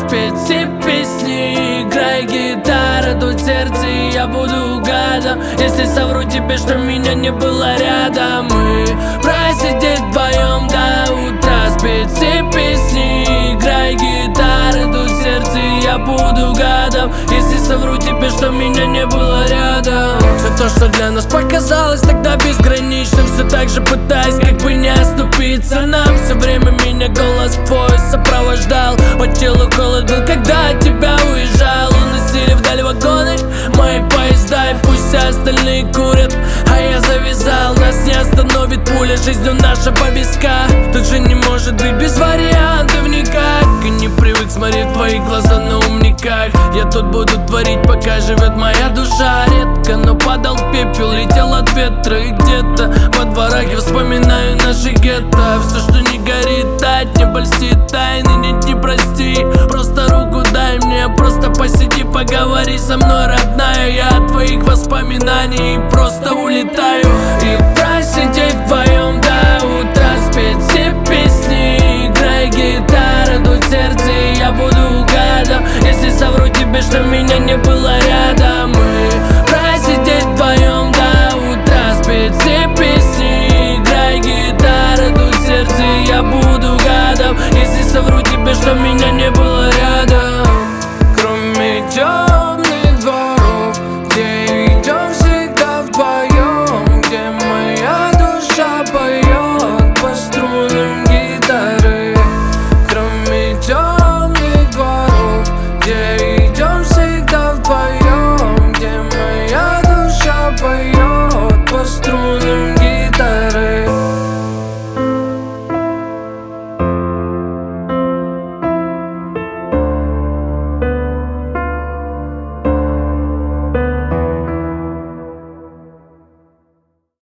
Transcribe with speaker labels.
Speaker 1: спеть все песни. Играй гитара, тут сердце, и я буду гадом, если совру тебе, что меня не было рядом. Мы просидеть вдвоем до утра, спеть все песни. Играй гитара, тут сердце, и я буду гадом, если совру тебе, что меня не было рядом. Все то, что для нас показалось тогда безграничным, все так же пытаясь как бы не оступиться нам. Все время меня голос твой сопровождал, по телу холод был, когда от тебя уезжал. Уносили вдаль вагоны мои поезда, и пусть все остальные курят, а я завязал. Нас не остановит пуля, жизнью наша повестка. Тут же не может быть без вариантов никак. И не привык смотреть твои глаза на умниках. Я тут буду творить, пока живет моя душа. Редко, но падал пепел, летел от ветра. И где-то во дворах я вспоминаю наши гетто. Все, что не горит, тает, не польстит тайны. Нет, не прости, просто руку дай мне. Просто посиди, поговори со мной, родная. Я от твоих воспоминаний просто улетаю. И просидеть вдвоем до утра, спеть все песни. Играй гитара, тут сердце, и я буду гадом, если совру тебе, что меня не было рядом. Мы просидеть вдвоем до утра, спеть все песни. Играй гитара, тут сердце, и я буду гадом, если совру тебе, что меня не было